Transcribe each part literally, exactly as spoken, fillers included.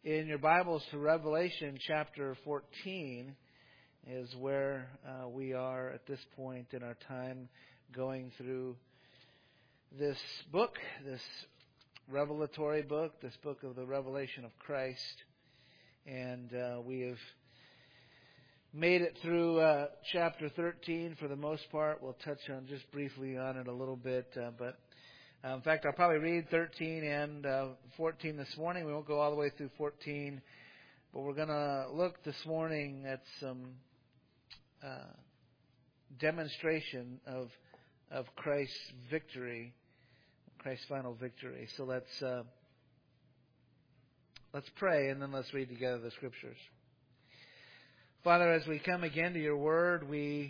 in your Bibles to Revelation chapter fourteen is where uh, we are at this point in our time going through this book, this revelatory book, this book of the revelation of Christ. And uh, we have made it through uh, chapter thirteen for the most part. We'll touch on just briefly on it a little bit, uh, but Uh, in fact, I'll probably read thirteen and uh, fourteen this morning. We won't go all the way through fourteen, but we're going to look this morning at some uh, demonstration of of Christ's victory, Christ's final victory. So let's uh, let's pray and then let's read together the Scriptures. Father, as we come again to Your Word, we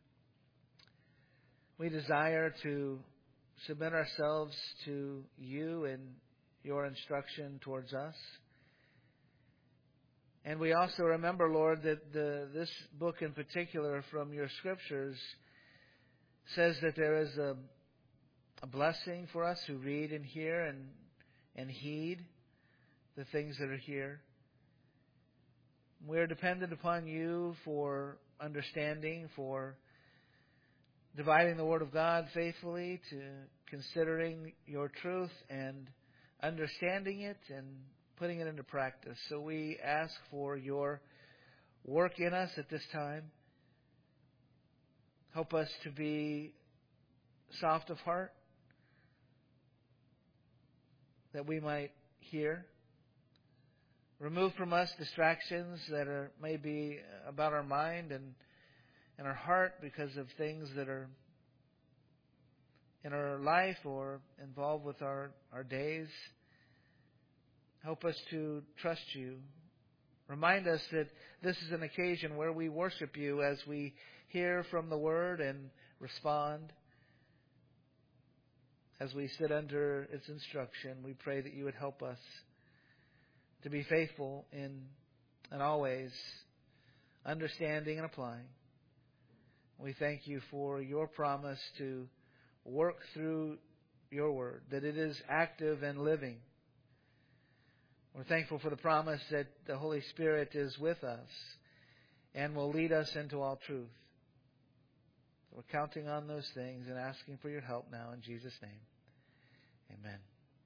we desire to submit ourselves to You and Your instruction towards us. And we also remember, Lord, that the, this book in particular from Your Scriptures says that there is a, a blessing for us who read and hear and, and heed the things that are here. We are dependent upon You for understanding, for dividing the Word of God faithfully, to considering Your truth and understanding it and putting it into practice. So we ask for Your work in us at this time. Help us to be soft of heart, that we might hear. Remove from us distractions that are maybe about our mind and in our heart because of things that are in our life or involved with our, our days. Help us to trust You. Remind us that this is an occasion where we worship You as we hear from the Word and respond. As we sit under its instruction, we pray that You would help us to be faithful in, in always understanding and applying. We thank You for Your promise to work through Your Word, that it is active and living. We're thankful for the promise that the Holy Spirit is with us and will lead us into all truth. We're counting on those things and asking for Your help now in Jesus' name. Amen.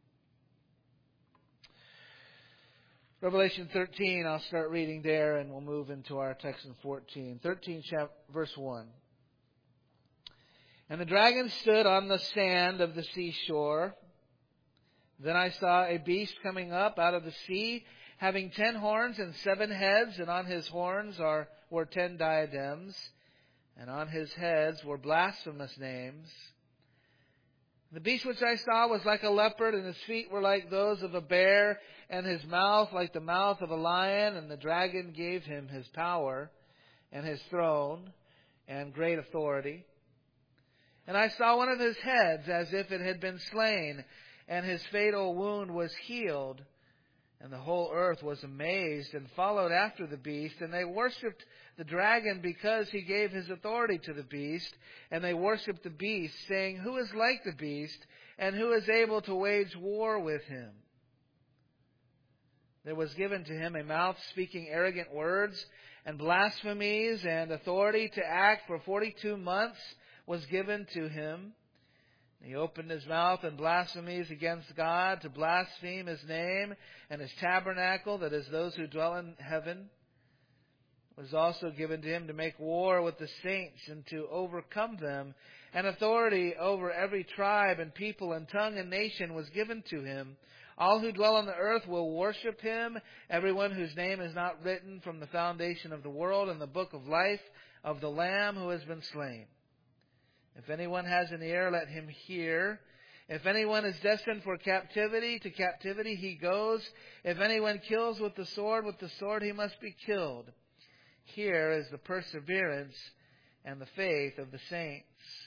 Revelation thirteen, I'll start reading there and we'll move into our text in fourteen. thirteen, chapter, verse one. And the dragon stood on the sand of the seashore. Then I saw a beast coming up out of the sea, having ten horns and seven heads, and on his horns are were ten diadems, and on his heads were blasphemous names. The beast which I saw was like a leopard, and his feet were like those of a bear, and his mouth like the mouth of a lion. And the dragon gave him his power, and his throne, and great authority. And I saw one of his heads as if it had been slain, and his fatal wound was healed. And the whole earth was amazed, and followed after the beast. And they worshipped the dragon because he gave his authority to the beast. And they worshipped the beast, saying, Who is like the beast, and who is able to wage war with him? There was given to him a mouth speaking arrogant words and blasphemies, and authority to act for forty-two months was given to him. He opened his mouth in blasphemies against God, to blaspheme His name and His tabernacle, that is, those who dwell in heaven. It was also given to him to make war with the saints and to overcome them. And authority over every tribe and people and tongue and nation was given to him. All who dwell on the earth will worship him, everyone whose name is not written from the foundation of the world in the book of life of the Lamb who has been slain. If anyone has an ear, let him hear. If anyone is destined for captivity, to captivity he goes. If anyone kills with the sword, with the sword he must be killed. Here is the perseverance and the faith of the saints.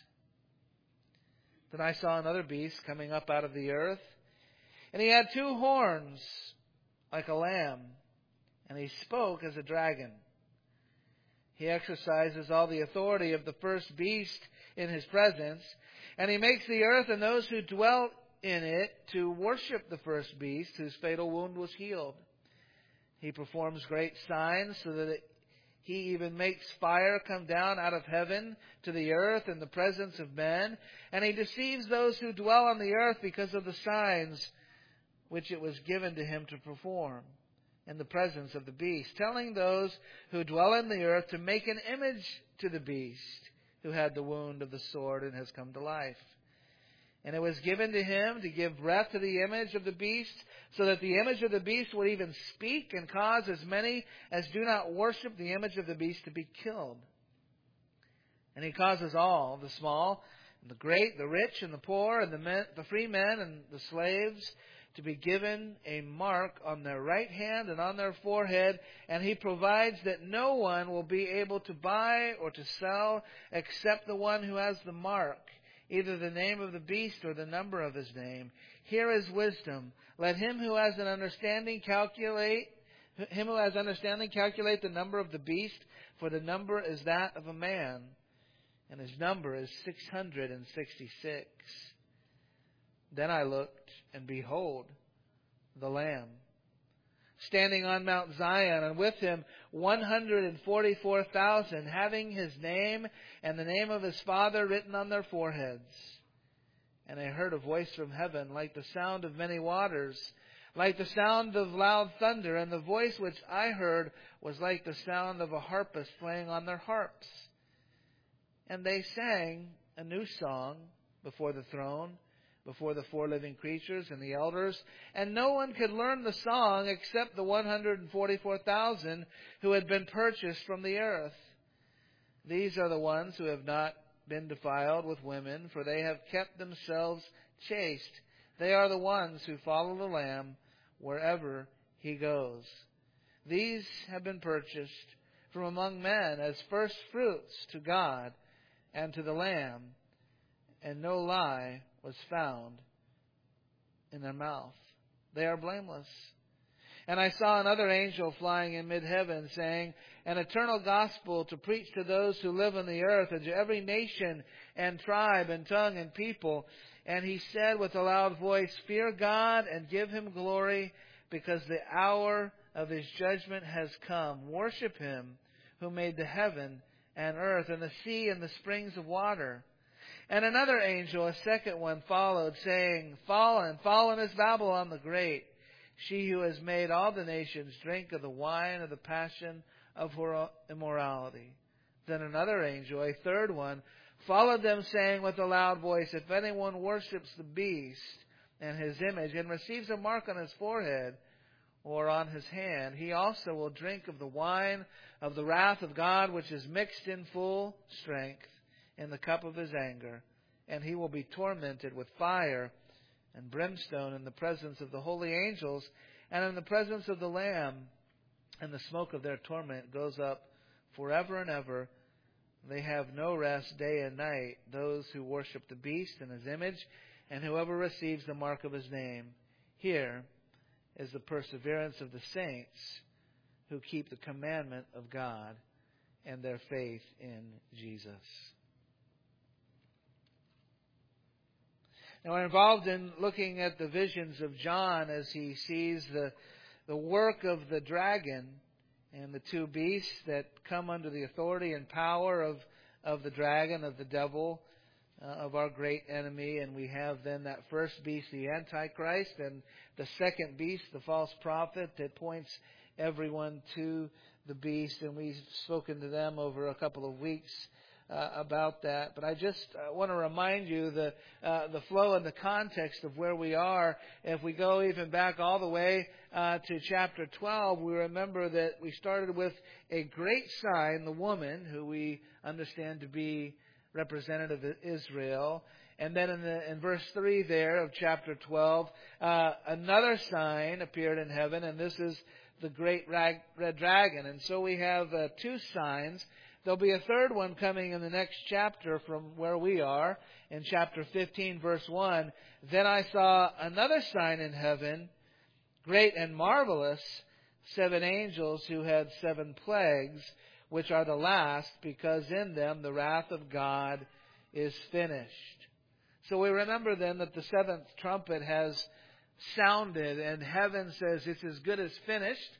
Then I saw another beast coming up out of the earth, and he had two horns like a lamb, and he spoke as a dragon. He exercises all the authority of the first beast in his presence, and he makes the earth and those who dwell in it to worship the first beast whose fatal wound was healed. He performs great signs so that it, He even makes fire come down out of heaven to the earth in the presence of men. And He deceives those who dwell on the earth because of the signs which it was given to Him to perform in the presence of the beast, telling those who dwell in the earth to make an image to the beast who had the wound of the sword and has come to life. And it was given to him to give breath to the image of the beast, so that the image of the beast would even speak and cause as many as do not worship the image of the beast to be killed. And he causes all, the small, and the great, the rich and the poor, and the men, the free men and the slaves, to be given a mark on their right hand and on their forehead, and he provides that no one will be able to buy or to sell except the one who has the mark, either the name of the beast or the number of his name. Here is wisdom. Let him who has an understanding calculate, him who has understanding calculate the number of the beast, for the number is that of a man, and his number is six hundred and sixty-six. Then I looked, and behold, the Lamb, standing on Mount Zion, and with him one hundred forty-four thousand, having his name and the name of his Father written on their foreheads. And I heard a voice from heaven, like the sound of many waters, like the sound of loud thunder, and the voice which I heard was like the sound of a harpist playing on their harps. And they sang a new song before the throne, before the four living creatures and the elders, and no one could learn the song except the one hundred forty-four thousand who had been purchased from the earth. These are the ones who have not been defiled with women, for they have kept themselves chaste. They are the ones who follow the Lamb wherever he goes. These have been purchased from among men as first fruits to God and to the Lamb, and no lie was found in their mouth. They are blameless. And I saw another angel flying in mid-heaven, saying, an eternal gospel to preach to those who live on the earth, and to every nation and tribe and tongue and people. And he said with a loud voice, fear God and give him glory, because the hour of his judgment has come. Worship him who made the heaven and earth and the sea and the springs of water. And another angel, a second one, followed, saying, fallen, fallen is Babylon the Great, she who has made all the nations drink of the wine of the passion of her immorality. Then another angel, a third one, followed them, saying with a loud voice, if anyone worships the beast and his image, and receives a mark on his forehead or on his hand, he also will drink of the wine of the wrath of God, which is mixed in full strength in the cup of his anger, and he will be tormented with fire and brimstone in the presence of the holy angels and in the presence of the Lamb, and the smoke of their torment goes up forever and ever. They have no rest day and night, those who worship the beast and his image, and whoever receives the mark of his name. Here is the perseverance of the saints who keep the commandment of God and their faith in Jesus. Now, we're involved in looking at the visions of John as he sees the, the work of the dragon and the two beasts that come under the authority and power of, of the dragon, of the devil, uh, of our great enemy. And we have then that first beast, the Antichrist, and the second beast, the false prophet, that points everyone to the beast. And we've spoken to them over a couple of weeks Uh, about that. But I just uh, want to remind you the uh, the flow and the context of where we are. If we go even back all the way uh, to chapter twelve, we remember that we started with a great sign, the woman, who we understand to be representative of Israel. And then in, the, in verse three there of chapter twelve, uh, another sign appeared in heaven, and this is the great rag, red dragon. And so we have uh, two signs. There'll be a third one coming in the next chapter from where we are, in chapter fifteen, verse one. Then I saw another sign in heaven, great and marvelous, seven angels who had seven plagues, which are the last, because in them the wrath of God is finished. So we remember then that the seventh trumpet has sounded, and heaven says it's as good as finished.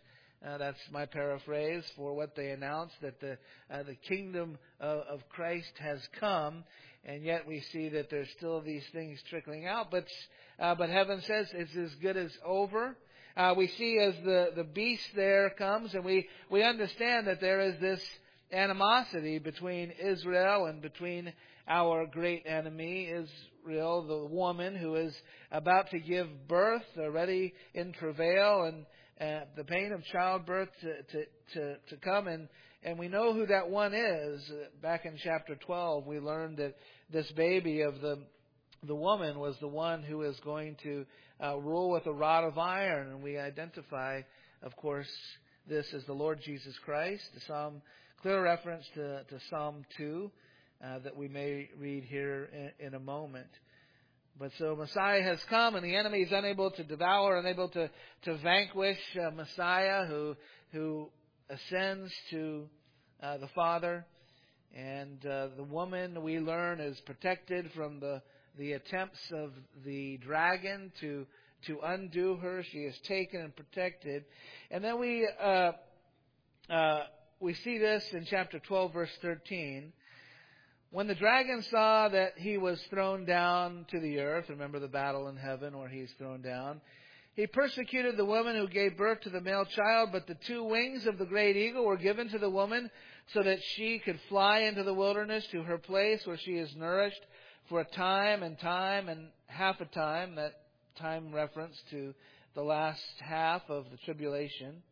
Uh, that's my paraphrase for what they announced, that the uh, the kingdom of, of Christ has come, and yet we see that there's still these things trickling out. But uh, but heaven says it's as good as over. Uh, we see as the, the beast there comes, and we, we understand that there is this animosity between Israel and between our great enemy, Israel, the woman who is about to give birth, already in travail, and uh, the pain of childbirth to, to, to, to come. And, and we know who that one is. Back in chapter twelve, we learned that this baby of the the woman was the one who is going to uh, rule with a rod of iron. And we identify, of course, this as the Lord Jesus Christ. The Psalm, clear reference to, to Psalm two uh, that we may read here in, in a moment. But so Messiah has come, and the enemy is unable to devour, unable to, to vanquish uh, Messiah, who who ascends to uh, the Father. And uh, the woman, we learn, is protected from the the attempts of the dragon to to undo her. She is taken and protected. And then we uh, uh, we see this in chapter twelve, verse thirteen. When the dragon saw that he was thrown down to the earth, remember the battle in heaven where he's thrown down, he persecuted the woman who gave birth to the male child, but the two wings of the great eagle were given to the woman so that she could fly into the wilderness to her place where she is nourished for a time and time and half a time, that time reference to the last half of the tribulation.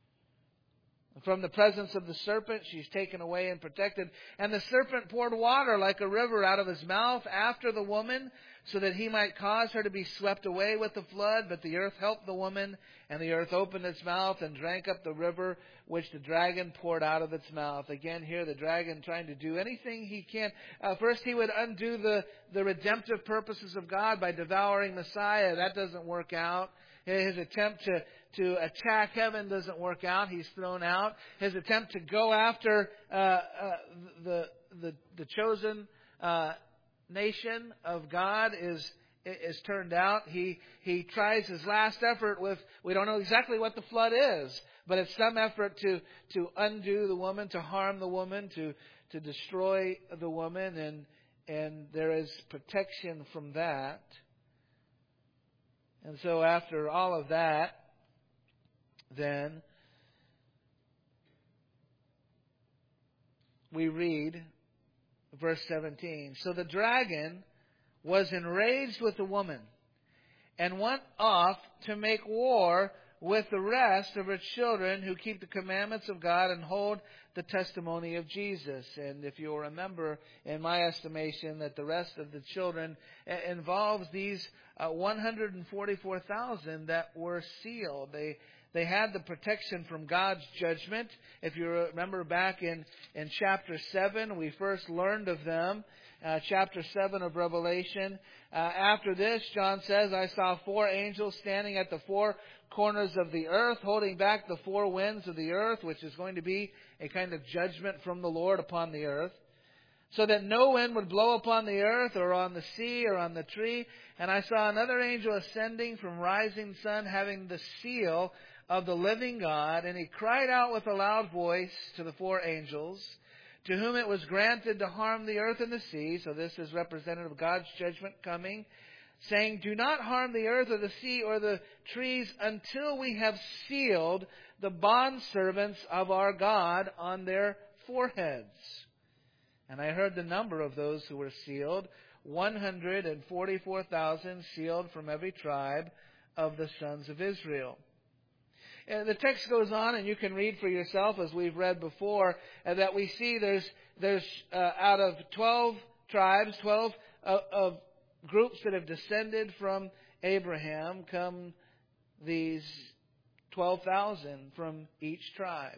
From the presence of the serpent, she's taken away and protected. And the serpent poured water like a river out of his mouth after the woman, so that he might cause her to be swept away with the flood. But the earth helped the woman, and the earth opened its mouth and drank up the river which the dragon poured out of its mouth. Again, here the dragon trying to do anything he can. Uh, first, he would undo the, the redemptive purposes of God by devouring Messiah. That doesn't work out. His attempt to, to attack heaven doesn't work out. He's thrown out. His attempt to go after uh, uh, the, the the chosen uh, nation of God is is turned out. He he tries his last effort with, we don't know exactly what the flood is, but it's some effort to to undo the woman, to harm the woman, to to destroy the woman, and and there is protection from that. And so after all of that, then we read verse seventeen. So the dragon was enraged with the woman and went off to make war with the rest of her children who keep the commandments of God and hold the testimony of Jesus. And if you'll remember, in my estimation, that the rest of the children involves these uh, one hundred forty-four thousand that were sealed. They They had the protection from God's judgment. If you remember back in, in chapter seven, we first learned of them. Uh, chapter seven of Revelation. Uh, after this, John says, I saw four angels standing at the four corners of the earth, holding back the four winds of the earth, which is going to be a kind of judgment from the Lord upon the earth, so that no wind would blow upon the earth or on the sea or on the tree. And I saw another angel ascending from rising sun, having the seal of the living God, and he cried out with a loud voice to the four angels, to whom it was granted to harm the earth and the sea. So this is representative of God's judgment coming, saying, do not harm the earth or the sea or the trees until we have sealed the bondservants of our God on their foreheads. And I heard the number of those who were sealed, one hundred forty-four thousand, sealed from every tribe of the sons of Israel. And the text goes on, and you can read for yourself, as we've read before, uh, that we see there's there's uh, out of twelve tribes, twelve uh, of groups that have descended from Abraham, come these twelve thousand from each tribe.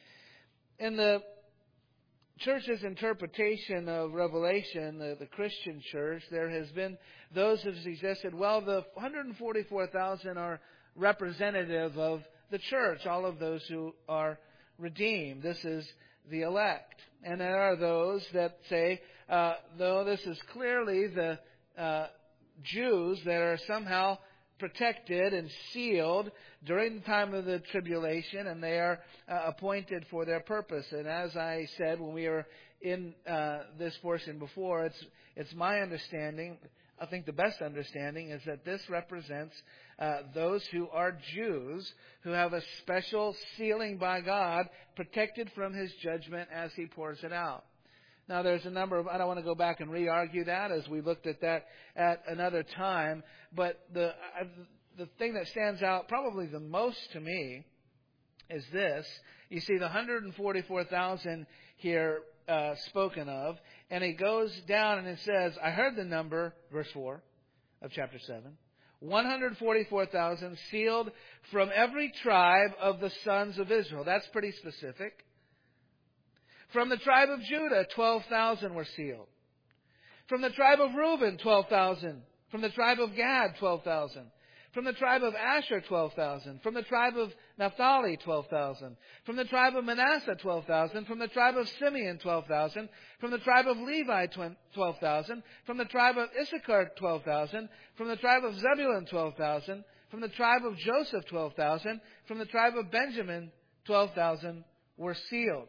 In the church's interpretation of Revelation, the, the Christian church, there has been those who have suggested, well, the one hundred forty-four thousand are representative of the church, all of those who are redeemed. This is the elect. And there are those that say, uh, no, this is clearly the uh, Jews that are somehow protected and sealed during the time of the tribulation, and they are uh, appointed for their purpose. And as I said when we were in uh, this portion before, it's it's my understanding, I think the best understanding, is that this represents uh, those who are Jews who have a special sealing by God, protected from His judgment as He pours it out. Now, there's a number of, I don't want to go back and re-argue that as we looked at that at another time, but the uh, the thing that stands out probably the most to me is this. You see the one hundred forty-four thousand here uh, spoken of, and it goes down and it says, I heard the number, verse four of chapter seven, one hundred forty-four thousand sealed from every tribe of the sons of Israel. That's pretty specific. From the tribe of Judah, twelve thousand were sealed. From the tribe of Reuben, twelve thousand. From the tribe of Gad, twelve thousand. From the tribe of Asher, twelve thousand. From the tribe of Naphtali, twelve thousand. From the tribe of Manasseh, twelve thousand. From the tribe of Simeon, twelve thousand. From the tribe of Levi, twelve thousand. From the tribe of Issachar, twelve thousand. From the tribe of Zebulun, twelve thousand. From the tribe of Joseph, twelve thousand. From the tribe of Benjamin, twelve thousand were sealed.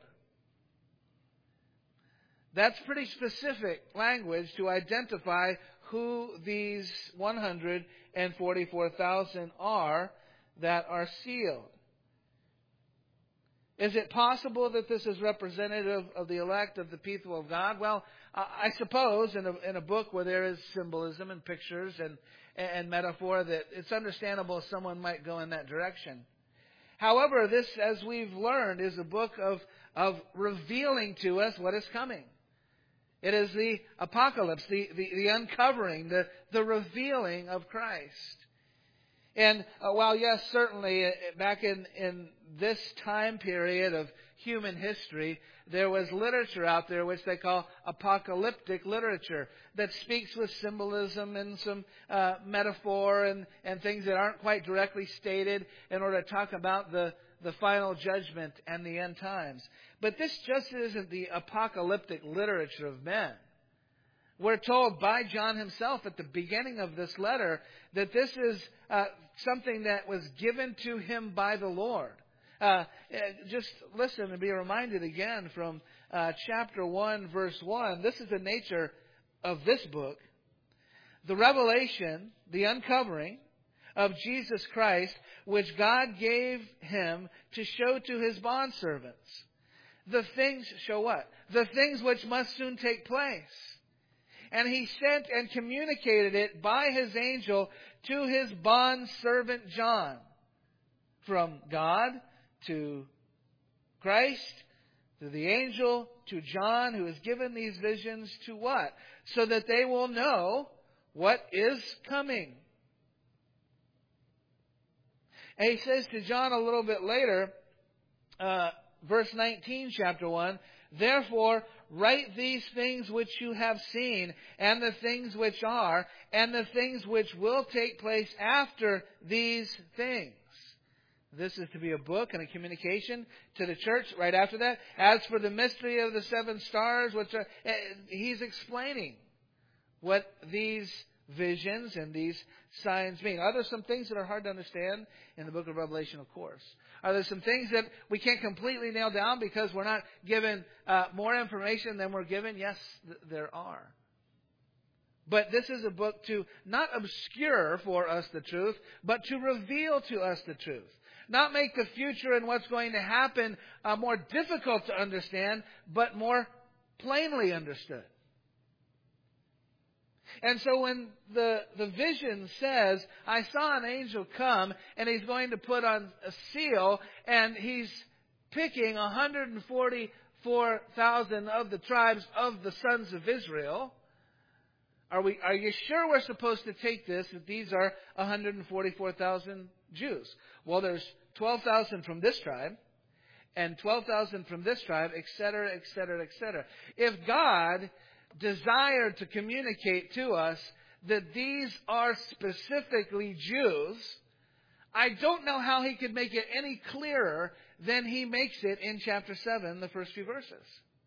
That's pretty specific language to identify who these one hundred forty-four thousand are that are sealed. Is it possible that this is representative of the elect of the people of God? Well, I suppose in a, in a book where there is symbolism and pictures and, and metaphor, that it's understandable someone might go in that direction. However, this, as we've learned, is a book of, of revealing to us what is coming. It is the apocalypse, the, the, the uncovering, the, the revealing of Christ. And uh, while, yes, certainly uh, back in, in this time period of human history, there was literature out there which they call apocalyptic literature that speaks with symbolism and some uh, metaphor and, and things that aren't quite directly stated in order to talk about the the final judgment and the end times. But this just isn't the apocalyptic literature of men. We're told by John himself at the beginning of this letter that this is uh, something that was given to him by the Lord. Uh, just listen and be reminded again from uh, chapter one, verse one. This is the nature of this book. The revelation, the uncovering of Jesus Christ, which God gave him to show to his bondservants. The things, show what? The things which must soon take place. And he sent and communicated it by his angel to his bondservant John. From God to Christ, to the angel, to John, who has given these visions to what? So that they will know what is coming. And he says to John a little bit later, uh, verse nineteen, chapter one, therefore write these things which you have seen, and the things which are, and the things which will take place after these things. This is to be a book and a communication to the church right after that. As for the mystery of the seven stars, which are, he's explaining what these visions and these signs mean. Are there some things that are hard to understand in the book of Revelation? Of course. Are there some things that we can't completely nail down because we're not given uh, more information than we're given? Yes, th- there are. But this is a book to not obscure for us the truth, but to reveal to us the truth. Not make the future and what's going to happen uh, more difficult to understand, but more plainly understood. And so when the, the vision says, I saw an angel come and he's going to put on a seal and he's picking one hundred forty-four thousand of the tribes of the sons of Israel, are we, are you sure we're supposed to take this that these are one hundred forty-four thousand Jews? Well, there's twelve thousand from this tribe and twelve thousand from this tribe, et cetera, et cetera, et cetera. If God desired to communicate to us that these are specifically Jews, I don't know how he could make it any clearer than he makes it in chapter seven, the first few verses.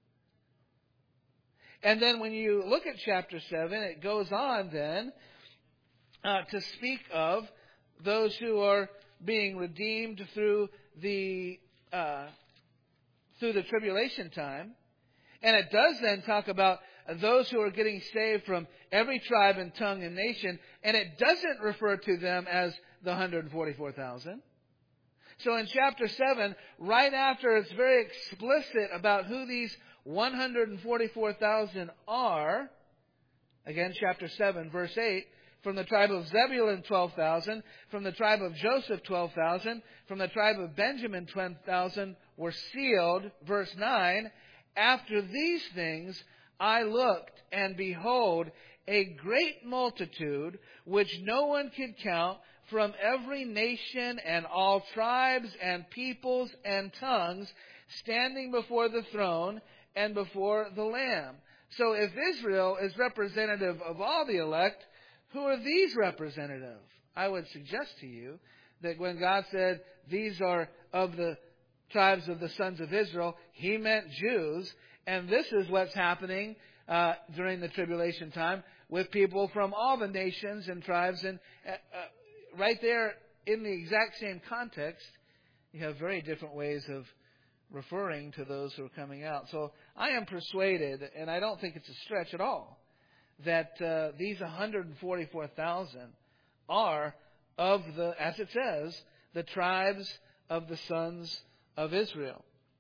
And then when you look at chapter seven, it goes on then uh, to speak of those who are being redeemed through the uh, through the tribulation time. And it does then talk about those who are getting saved from every tribe and tongue and nation. And it doesn't refer to them as the one hundred forty-four thousand. So in chapter seven, right after it's very explicit about who these one hundred forty-four thousand are, again, chapter seven, verse eight, from the tribe of Zebulun, twelve thousand. From the tribe of Joseph, twelve thousand. From the tribe of Benjamin, ten thousand were sealed. Verse nine, after these things I looked, and behold, a great multitude, which no one could count, from every nation and all tribes and peoples and tongues, standing before the throne and before the Lamb. So if Israel is representative of all the elect, who are these representative? I would suggest to you that when God said these are of the tribes of the sons of Israel, He meant Jews. And this is what's happening uh, during the tribulation time with people from all the nations and tribes. And uh, uh, right there in the exact same context, you have very different ways of referring to those who are coming out. So I am persuaded, and I don't think it's a stretch at all, that uh, these one hundred forty-four thousand are of the, as it says, the tribes of the sons of Israel.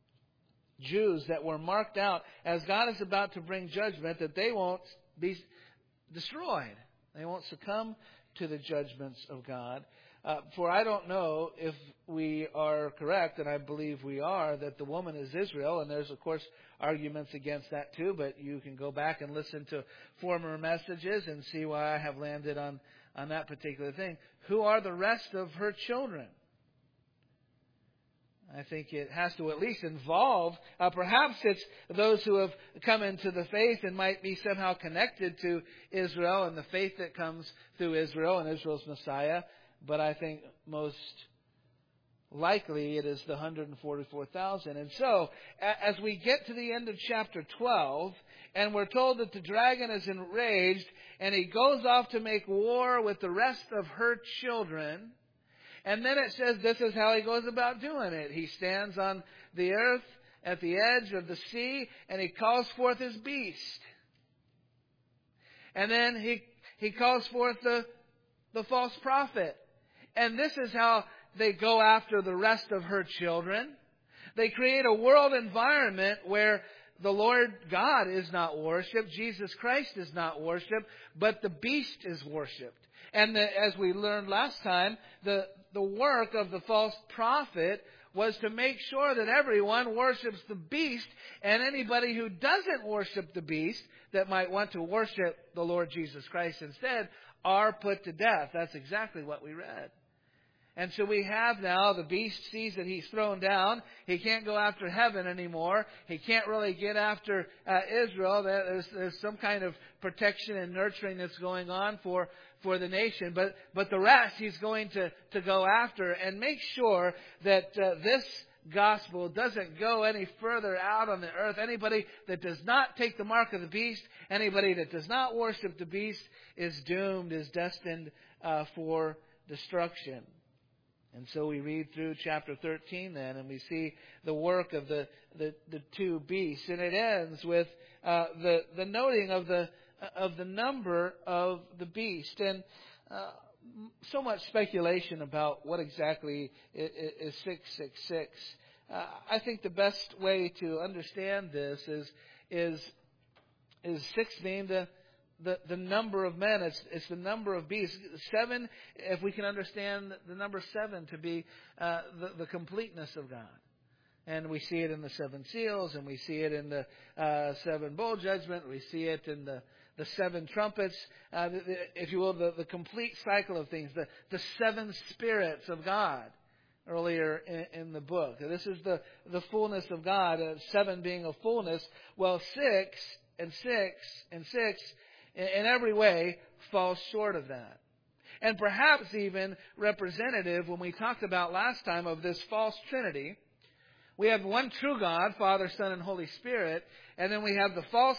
Jews that were marked out as God is about to bring judgment, that they won't be destroyed. They won't succumb to the judgments of God. Uh, for I don't know if we are correct, and I believe we are, that the woman is Israel, and there's, of course, arguments against that too, but you can go back and listen to former messages and see why I have landed on, on that particular thing. Who are the rest of her children? I think it has to at least involve, uh, perhaps it's those who have come into the faith and might be somehow connected to Israel and the faith that comes through Israel and Israel's Messiah. But I think most likely it is the one hundred forty-four thousand. And so, as we get to the end of chapter twelve, and we're told that the dragon is enraged, and he goes off to make war with the rest of her children. And then it says this is how he goes about doing it. He stands on the earth at the edge of the sea, and he calls forth his beast. And then he he calls forth the, the false prophet. And this is how they go after the rest of her children. They create a world environment where the Lord God is not worshipped, Jesus Christ is not worshipped, but the beast is worshipped. And the, as we learned last time, the, the work of the false prophet was to make sure that everyone worships the beast, and anybody who doesn't worship the beast, that might want to worship the Lord Jesus Christ instead, are put to death. That's exactly what we read. And so we have now, the beast sees that he's thrown down. He can't go after heaven anymore. He can't really get after uh, Israel. There's, there's some kind of protection and nurturing that's going on for, for the nation. But, but the rest he's going to, to go after and make sure that uh, this gospel doesn't go any further out on the earth. Anybody that does not take the mark of the beast, anybody that does not worship the beast is doomed, is destined uh, for destruction. And so we read through chapter thirteen then, and we see the work of the, the, the two beasts. And it ends with uh, the, the noting of the of the number of the beast. And uh, so much speculation about what exactly is six six six. Uh, I think the best way to understand this is is is six being the The, the number of men, it's, it's the number of beasts. Seven, if we can understand the number seven to be uh, the, the completeness of God. And we see it in the seven seals, and we see it in the uh, seven bowl judgment, we see it in the, the seven trumpets, uh, the, the, if you will, the, the complete cycle of things, the, the seven spirits of God earlier in, in the book. This is the, the fullness of God, uh, seven being a fullness. Well, six and six and six in every way falls short of that. And perhaps even representative, when we talked about last time of this false trinity, we have one true God, Father, Son, and Holy Spirit, and then we have the false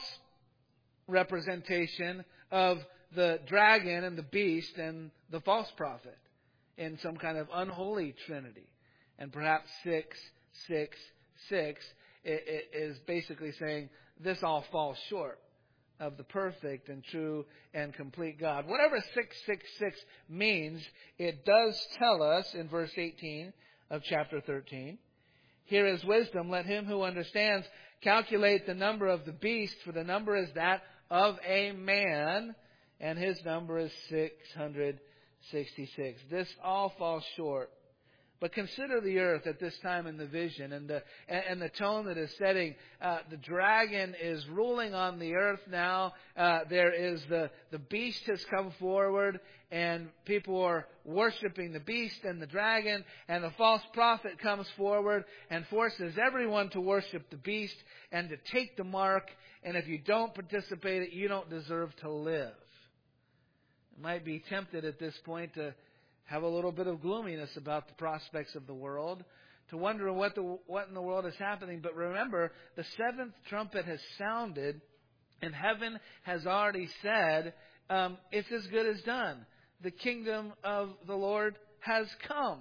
representation of the dragon and the beast and the false prophet. in some kind of unholy trinity. And perhaps six, six, six is basically saying this all falls short of the perfect and true and complete God. Whatever six six six means, it does tell us in verse eighteen of chapter thirteen, here is wisdom, let him who understands calculate the number of the beast, for the number is that of a man, and his number is six hundred sixty-six. This all falls short. But consider the earth at this time in the vision and the and the tone that is setting. Uh, the dragon is ruling on the earth now. Uh, there is the, the beast has come forward, and people are worshiping the beast and the dragon. And the false prophet comes forward and forces everyone to worship the beast and to take the mark. And if you don't participate in it, you don't deserve to live. You might be tempted at this point to have a little bit of gloominess about the prospects of the world, to wonder what the what in the world is happening. But remember, the seventh trumpet has sounded, and heaven has already said, um, it's as good as done. The kingdom of the Lord has come.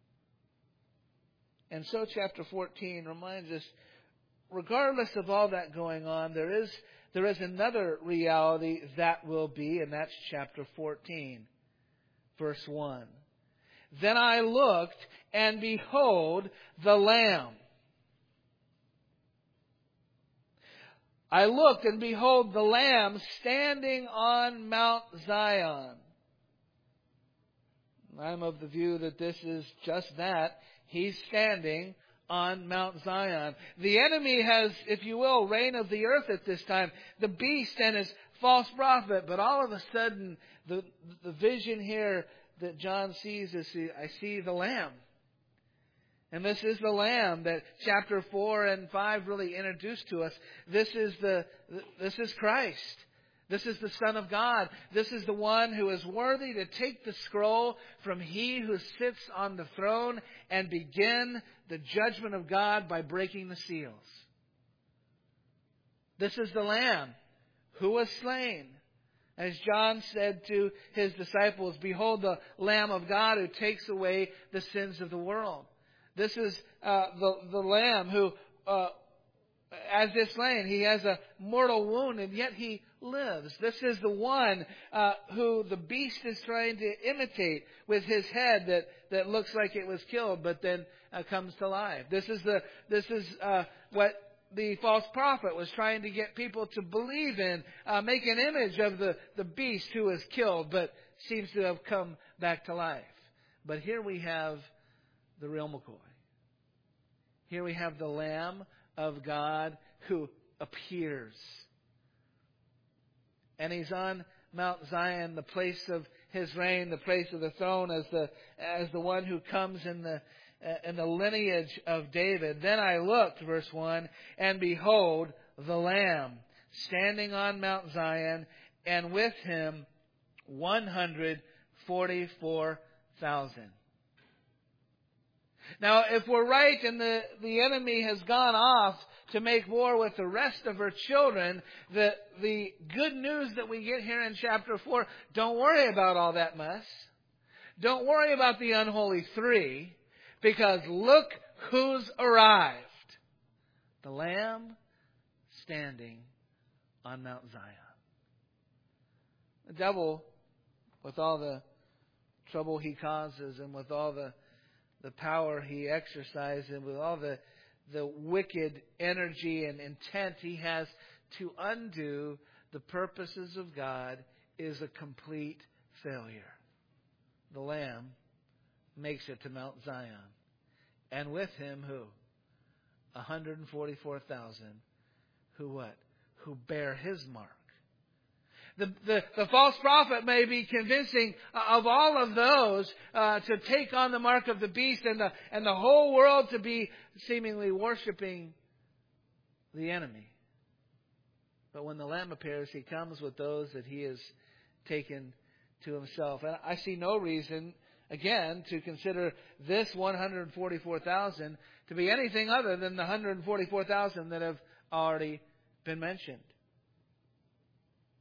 And so chapter fourteen reminds us, regardless of all that going on, there is there is another reality that will be, and that's chapter fourteen. Verse one. Then I looked, and behold, the Lamb. I looked, and behold, the Lamb standing on Mount Zion. I'm of the view that this is just that. He's standing on Mount Zion. The enemy has, if you will, reign of the earth at this time. The beast and his false prophet. But all of a sudden, the, the vision here that John sees is, I see the Lamb. And this is the Lamb that chapter four and five really introduced to us. This is the, this is Christ. This is the Son of God. This is the one who is worthy to take the scroll from He who sits on the throne and begin the judgment of God by breaking the seals. This is the Lamb who was slain. As John said to his disciples, behold the Lamb of God who takes away the sins of the world. This is uh, the, the Lamb who, uh, as is slain, he has a mortal wound and yet he lives. This is the one uh, who the beast is trying to imitate with his head that, that looks like it was killed but then uh, comes to life. This is the this is uh, what the false prophet was trying to get people to believe in, uh, make an image of the, the beast who was killed but seems to have come back to life. But here we have the real McCoy. Here we have the Lamb of God who appears. And He's on Mount Zion, the place of His reign, the place of the throne, as the as the one who comes in the in the lineage of David. Then I looked, verse one, and behold, the Lamb standing on Mount Zion, and with Him one hundred forty-four thousand. Now, if we're right and the, the enemy has gone off to make war with the rest of her children, the, the good news that we get here in chapter four, don't worry about all that mess. Don't worry about the unholy three, because look who's arrived. The Lamb standing on Mount Zion. The devil, with all the trouble he causes and with all the the power he exercises and with all the, the wicked energy and intent he has to undo the purposes of God, is a complete failure. The Lamb makes it to Mount Zion. And with Him who? one hundred forty-four thousand who what? Who bear His mark. The, the, the false prophet may be convincing of all of those uh, to take on the mark of the beast and the, and the whole world to be seemingly worshiping the enemy. But when the Lamb appears, He comes with those that He has taken to Himself. And I see no reason, again, to consider this one hundred forty-four thousand to be anything other than the one hundred forty-four thousand that have already been mentioned.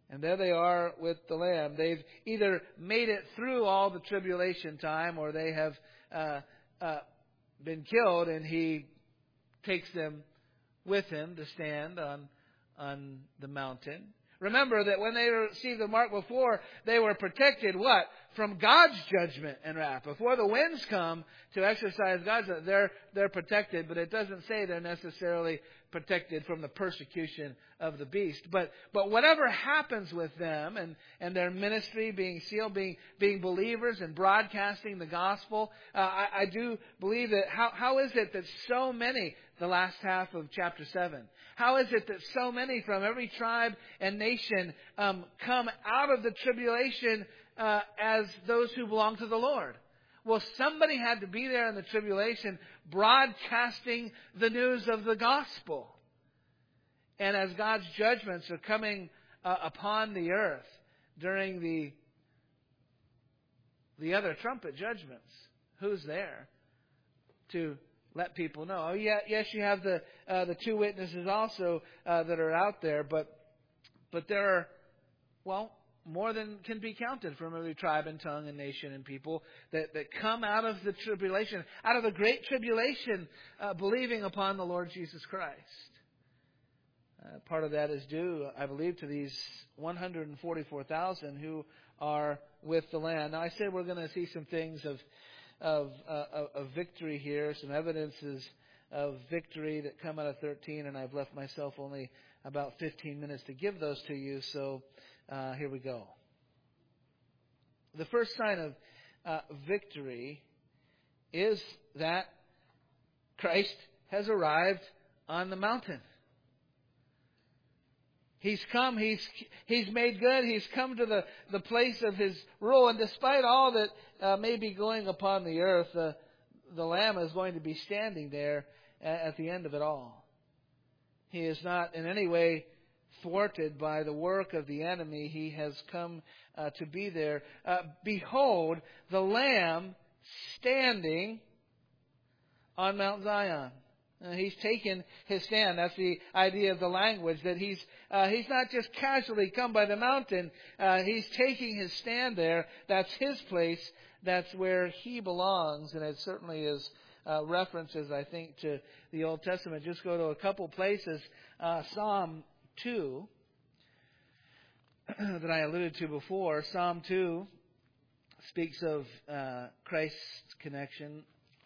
And there they are with the Lamb. They've either made it through all the tribulation time, or they have uh, uh, been killed, and He takes them with Him to stand on on the mountain. Remember that when they received the mark before, they were protected, what? From God's judgment and wrath. Before the winds come to exercise God's judgment, they're, they're protected, but it doesn't say they're necessarily protected from the persecution of the beast. But but whatever happens with them and, and their ministry being sealed, being being believers and broadcasting the gospel, uh, I, I do believe that how how is it that so many, the last half of chapter seven, how is it that so many from every tribe and nation um, come out of the tribulation uh, as those who belong to the Lord? Well, somebody had to be there in the tribulation broadcasting the news of the gospel. And as God's judgments are coming uh, upon the earth during the the other trumpet judgments, who's there to let people know? Oh, yeah, yes, you have the uh, the two witnesses also uh, that are out there, but but there are, well, more than can be counted from every tribe and tongue and nation and people that, that come out of the tribulation, out of the great tribulation, uh, believing upon the Lord Jesus Christ. Uh, part of that is due, I believe, to these one hundred forty-four thousand who are with the Lamb. Now, I said we're going to see some things of of, uh, of victory here, some evidences of victory that come out of thirteen, and I've left myself only about fifteen minutes to give those to you, so Uh, here we go. The first sign of uh, victory is that Christ has arrived on the mountain. He's come, he's he's made good, he's come to the, the place of His rule, and despite all that uh, may be going upon the earth, uh, the Lamb is going to be standing there at, at the end of it all. He is not in any way thwarted by the work of the enemy. He has come uh, to be there. Uh, Behold, the Lamb standing on Mount Zion. Uh, he's taken His stand. That's the idea of the language, that he's uh, he's not just casually come by the mountain. Uh, he's taking His stand there. That's His place. That's where He belongs. And it certainly is uh, references, I think, to the Old Testament. Just go to a couple places. Uh, Psalm two that I alluded to before. Psalm two speaks of uh, Christ's connection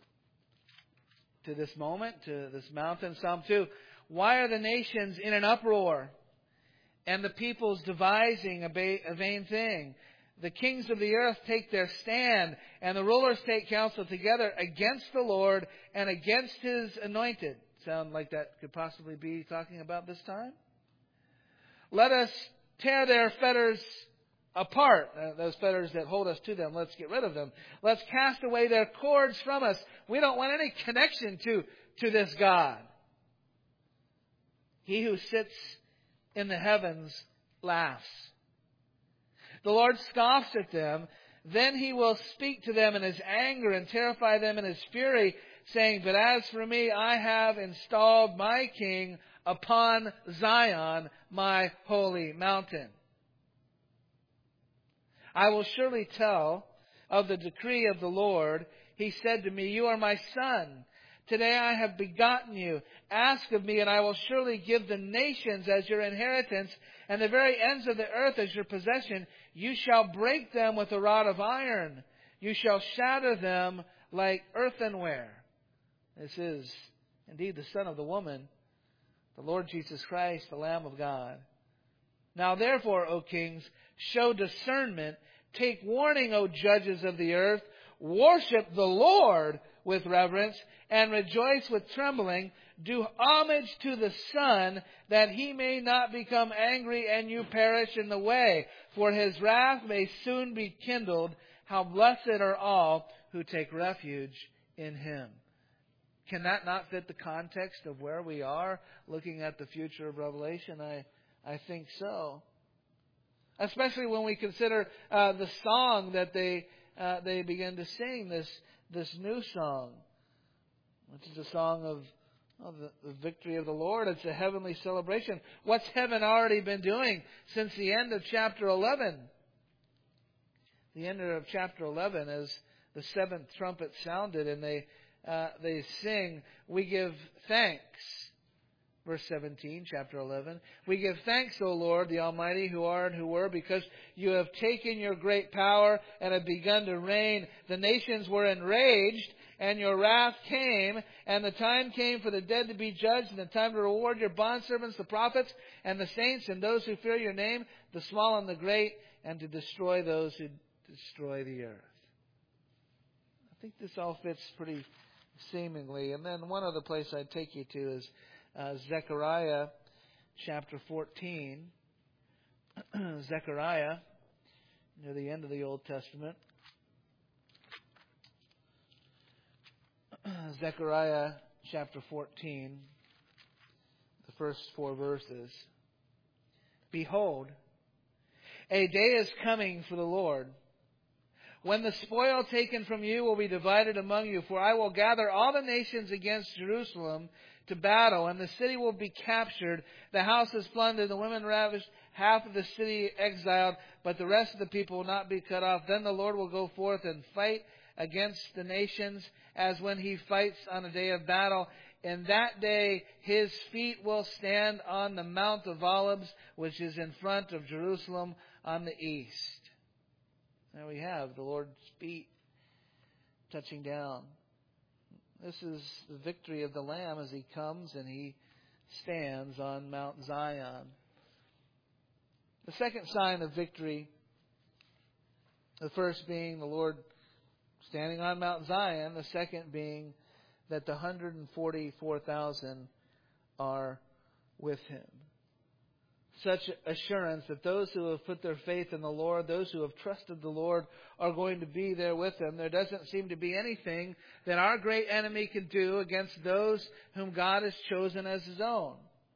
to this moment, to this mountain. Psalm two, why are the nations in an uproar, and the peoples devising a, ba- a vain thing? The kings of the earth take their stand, and the rulers take counsel together against the Lord and against His anointed. Sound like that could possibly be talking about this time? Let us tear their fetters apart. Uh, those fetters that hold us to them, let's get rid of them. Let's cast away their cords from us. We don't want any connection to, to this God. He who sits in the heavens laughs. The Lord scoffs at them. Then He will speak to them in His anger and terrify them in His fury, saying, but as for me, I have installed my King upon Zion, my holy mountain. I will surely tell of the decree of the Lord. He said to me, you are my son. Today I have begotten you. Ask of me, and I will surely give the nations as your inheritance, and the very ends of the earth as your possession. You shall break them with a rod of iron. You shall shatter them like earthenware. This is indeed the Son of the woman, the Lord Jesus Christ, the Lamb of God. Now therefore, O kings, show discernment. Take warning, O judges of the earth. Worship the Lord with reverence and rejoice with trembling. Do homage to the Son, that He may not become angry and you perish in the way. For His wrath may soon be kindled. How blessed are all who take refuge in Him. Can that not fit the context of where we are looking at the future of Revelation? I, I think so. Especially when we consider uh, the song that they uh, they begin to sing, this this new song, which is a song of Well, the, the victory of the Lord, it's a heavenly celebration. What's heaven already been doing since the end of chapter eleven? The end of chapter eleven, as the seventh trumpet sounded, and they uh, they sing, we give thanks. Verse seventeen, chapter eleven. We give thanks, O Lord, the Almighty, who are and who were, because you have taken your great power and have begun to reign. The nations were enraged, and your wrath came, and the time came for the dead to be judged, and the time to reward your bondservants, the prophets, and the saints, and those who fear your name, the small and the great, and to destroy those who destroy the earth. I think this all fits pretty seemingly. And then one other place I'd take you to is uh, Zechariah chapter fourteen. Zechariah, near the end of the Old Testament. Zechariah chapter fourteen, the first four verses. Behold, a day is coming for the Lord, when the spoil taken from you will be divided among you. For I will gather all the nations against Jerusalem to battle, and the city will be captured, the houses plundered, the women ravished, half of the city exiled, but the rest of the people will not be cut off. Then the Lord will go forth and fight against the nations, as when he fights on a day of battle. In that day his feet will stand on the Mount of Olives, which is in front of Jerusalem on the east. There we have the Lord's feet touching down. This is the victory of the Lamb as he comes and he stands on Mount Zion. The second sign of victory, the first being the Lord standing on Mount Zion, the second being that the one hundred forty-four thousand are with him. Such assurance that those who have put their faith in the Lord, those who have trusted the Lord, are going to be there with him. There doesn't seem to be anything that our great enemy can do against those whom God has chosen as his own.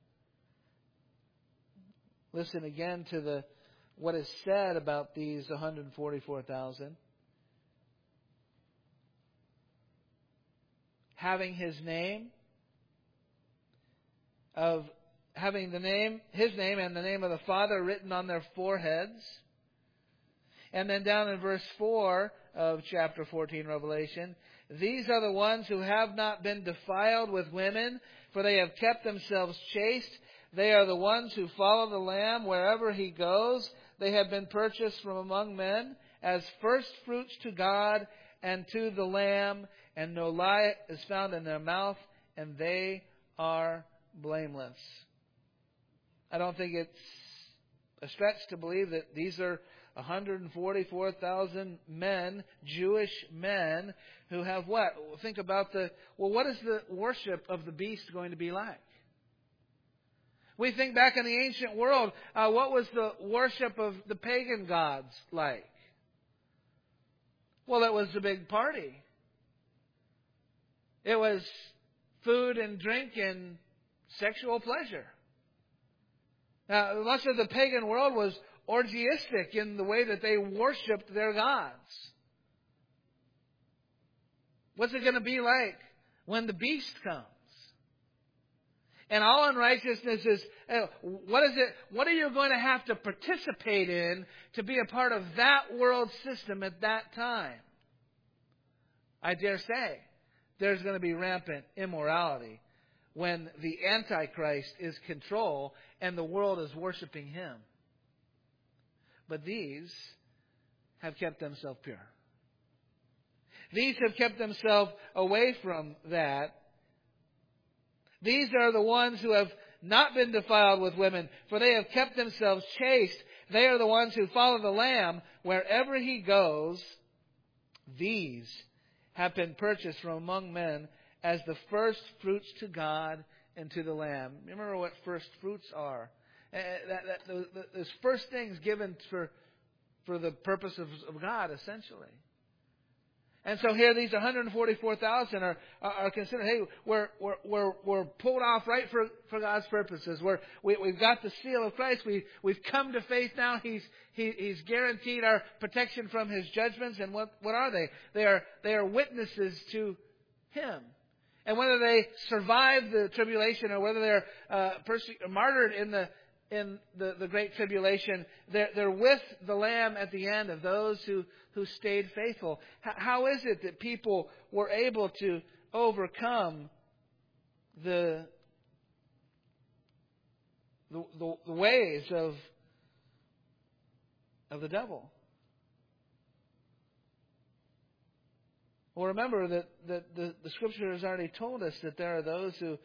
Listen again to the what is said about these one hundred forty-four thousand. Having his name, of having the name, his name and the name of the Father written on their foreheads. And then down in verse four of chapter fourteen, Revelation, these are the ones who have not been defiled with women, for they have kept themselves chaste. They are the ones who follow the Lamb wherever he goes. They have been purchased from among men as first fruits to God and to the Lamb, and no lie is found in their mouth, and they are blameless. I don't think it's a stretch to believe that these are one hundred forty-four thousand men, Jewish men, who have what? Think about the, well, what is the worship of the beast going to be like? We think back in the ancient world, uh, what was the worship of the pagan gods like? Well, it was a big party. It was food and drink and sexual pleasure. Now, much of the pagan world was orgiastic in the way that they worshipped their gods. What's it going to be like when the beast comes? And all unrighteousness is, what is it? What are you going to have to participate in to be a part of that world system at that time? I dare say there's going to be rampant immorality when the Antichrist is control and the world is worshiping him. But these have kept themselves pure. These have kept themselves away from that. These are the ones who have not been defiled with women, for they have kept themselves chaste. They are the ones who follow the Lamb wherever he goes. These have been purchased from among men as the first fruits to God and to the Lamb. Remember what first fruits are. Uh, that, that, those, those first things given for, for the purpose of, of God, essentially. And so here, these one hundred forty-four thousand are, are, are considered, hey, we're, we're, we're, we're pulled off right for, for God's purposes. We're, we, we've got the seal of Christ. We, we've come to faith now. He's, he, he's guaranteed our protection from his judgments. And what, what are they? They are, they are witnesses to him. And whether they survive the tribulation or whether they're uh, perse- martyred in the in the, the great tribulation, they're, they're with the Lamb at the end of those who, who stayed faithful. H- how is it that people were able to overcome the the, the, the ways of of the devil? Well, remember that, that the, the Scripture has already told us that there are those who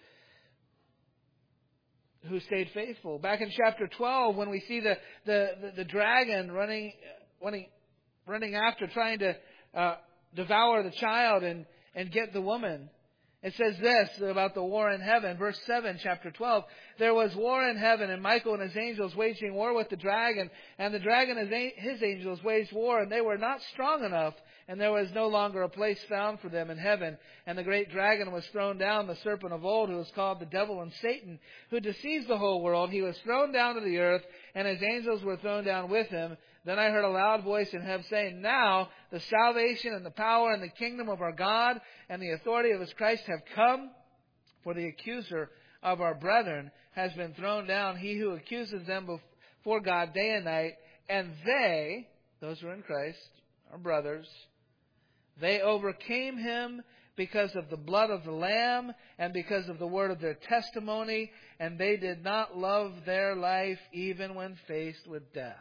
who stayed faithful. Back in chapter twelve, when we see the the, the, the dragon running running running after, trying to uh, devour the child and, and get the woman. It says this about the war in heaven. Verse seven, chapter twelve. There was war in heaven, and Michael and his angels waging war with the dragon. And the dragon and his angels waged war, and they were not strong enough. And there was no longer a place found for them in heaven. And the great dragon was thrown down, the serpent of old, who is called the devil and Satan, who deceives the whole world. He was thrown down to the earth, and his angels were thrown down with him. Then I heard a loud voice in heaven saying, Now the salvation and the power and the kingdom of our God and the authority of his Christ have come. For the accuser of our brethren has been thrown down, he who accuses them before God day and night. And they, those who are in Christ, our brothers, they overcame him because of the blood of the Lamb and because of the word of their testimony. And they did not love their life even when faced with death.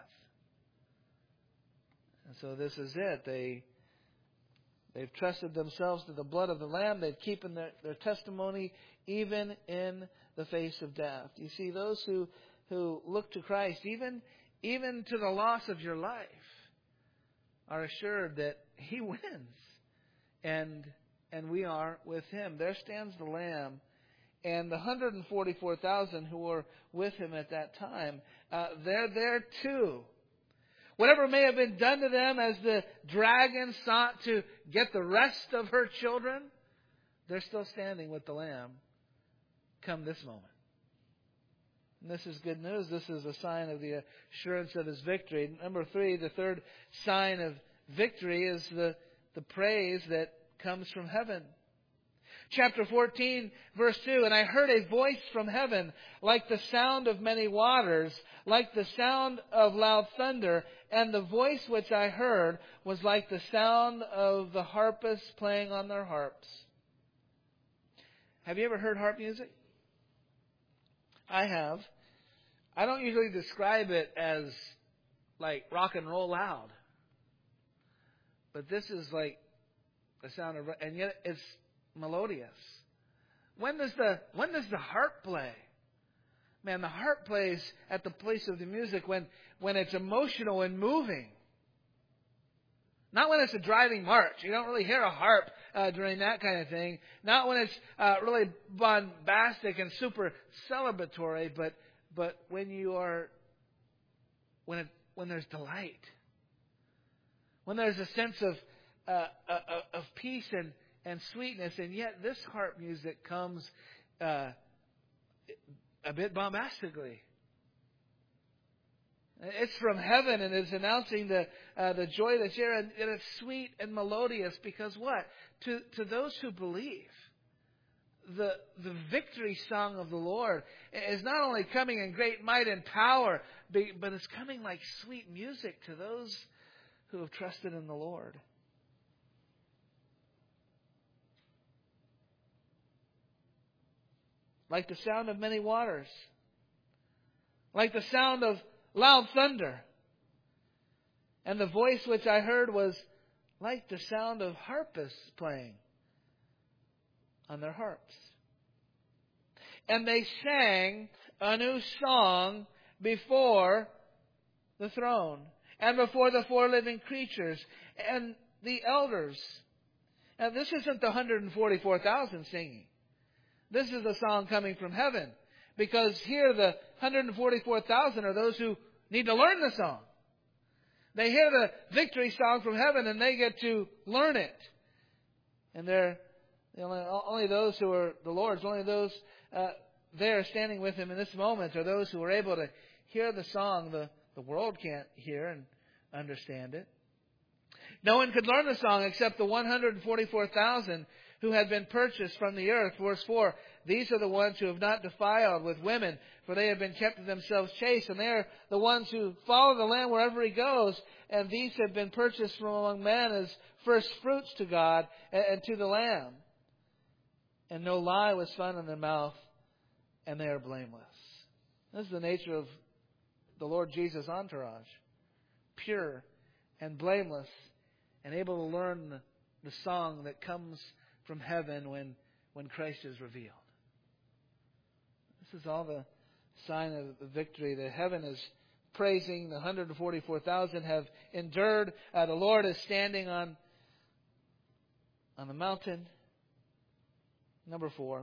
And so this is it. They, they've trusted themselves to the blood of the Lamb. They've keeping their, their testimony even in the face of death. You see, those who, who look to Christ, even, even to the loss of your life, are assured that He wins. And, and we are with Him. There stands the Lamb. And the one hundred forty-four thousand who were with Him at that time, uh, they're there too. Whatever may have been done to them as the dragon sought to get the rest of her children, they're still standing with the Lamb come this moment. And this is good news. This is a sign of the assurance of His victory. Number three, the third sign of victory is the, the praise that comes from heaven. Chapter fourteen, verse two, And I heard a voice from heaven, like the sound of many waters, like the sound of loud thunder, and the voice which I heard was like the sound of the harpists playing on their harps. Have you ever heard harp music? I have. I don't usually describe it as like rock and roll loud. But this is like the sound of, and yet it's melodious. When does the when does the harp play? Man, the harp plays at the place of the music when, when it's emotional and moving. Not when it's a driving march. You don't really hear a harp uh, during that kind of thing. Not when it's uh, really bombastic and super celebratory, but but when you are when it, when there's delight, when there's a sense of uh, uh, of peace and and sweetness, and yet this harp music comes uh, a bit bombastically. It's from heaven, and it's announcing the uh, the joy that's here, and, and it's sweet and melodious because what? To to those who believe, the the victory song of the Lord is not only coming in great might and power, but it's coming like sweet music to those who have trusted in the Lord. Like the sound of many waters. Like the sound of loud thunder. And the voice which I heard was like the sound of harpists playing on their harps. And they sang a new song before the throne and before the four living creatures and the elders. Now this isn't the one hundred forty-four thousand singing. This is a song coming from heaven. Because here the one hundred forty-four thousand are those who need to learn the song. They hear the victory song from heaven and they get to learn it. And they're only, only those who are the Lord's, only those uh, there standing with Him in this moment are those who are able to hear the song. The, the world can't hear and understand it. No one could learn the song except the one hundred forty-four thousand who had been purchased from the earth. Verse four, these are the ones who have not defiled with women, for they have been kept to themselves chaste, and they are the ones who follow the Lamb wherever He goes, and these have been purchased from among men as first fruits to God and, and to the Lamb. And no lie was found in their mouth, and they are blameless. This is the nature of the Lord Jesus' entourage. Pure and blameless, and able to learn the, the song that comes from heaven when, when Christ is revealed. This is all the sign of the victory that heaven is praising. The one hundred forty-four thousand have endured. Uh, the Lord is standing on, on the mountain. Number four.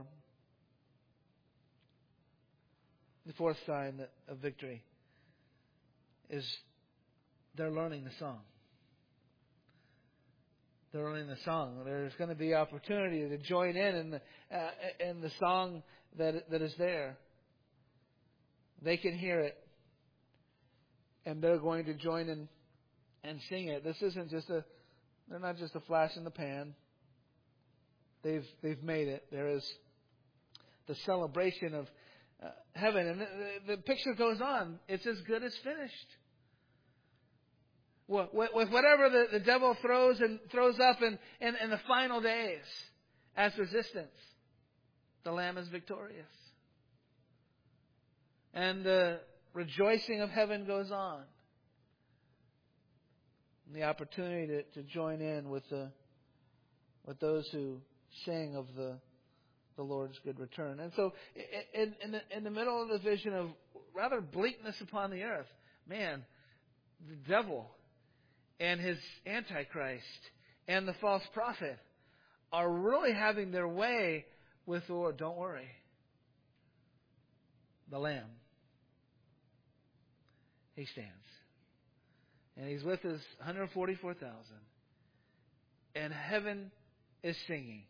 The fourth sign of victory is they're learning the song. They're learning the song. There's going to be opportunity to join in in the, uh, in the song that that is there. They can hear it, and they're going to join in and sing it. This isn't just a. They're not just a flash in the pan. They've they've made it. There is the celebration of uh, heaven, and the, the picture goes on. It's as good as finished. With whatever the, the devil throws and throws up in, in, in the final days as resistance, the Lamb is victorious. And the rejoicing of heaven goes on. And the opportunity to, to join in with the with those who sing of the the Lord's good return. And so in, in, the, in the middle of the vision of rather bleakness upon the earth, man, the devil and his Antichrist and the false prophet are really having their way with the Lord. Don't worry. The Lamb. He stands. And He's with His one hundred forty-four thousand. And heaven is singing.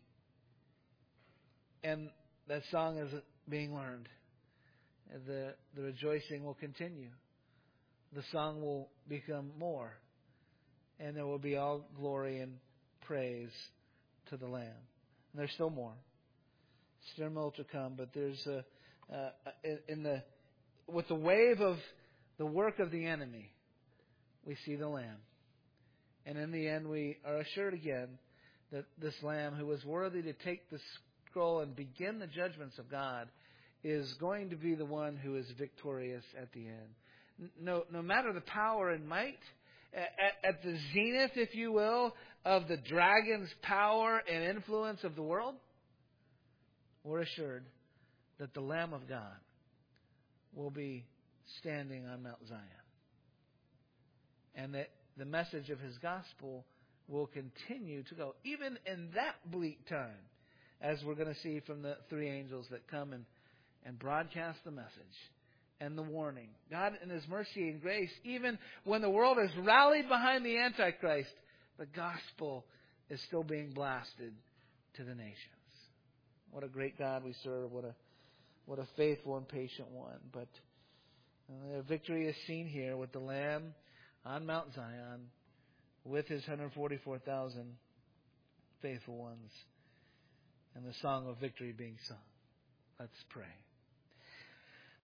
And that song is being learned. And the, the rejoicing will continue. The song will become more. And there will be all glory and praise to the Lamb. And there's still more. Still more to come. But there's a, uh, in, in the with the wave of the work of the enemy, we see the Lamb. And in the end, we are assured again that this Lamb, who was worthy to take the scroll and begin the judgments of God, is going to be the one who is victorious at the end. No, no matter the power and might, At, at the zenith, if you will, of the dragon's power and influence of the world, we're assured that the Lamb of God will be standing on Mount Zion. And that the message of His gospel will continue to go, even in that bleak time, as we're going to see from the three angels that come and, and broadcast the message. And the warning. God in His mercy and grace, even when the world is rallied behind the Antichrist, the gospel is still being blasted to the nations. What a great God we serve. What a what a faithful and patient one. But uh, victory is seen here with the Lamb on Mount Zion with His one hundred forty-four thousand faithful ones and the song of victory being sung. Let's pray.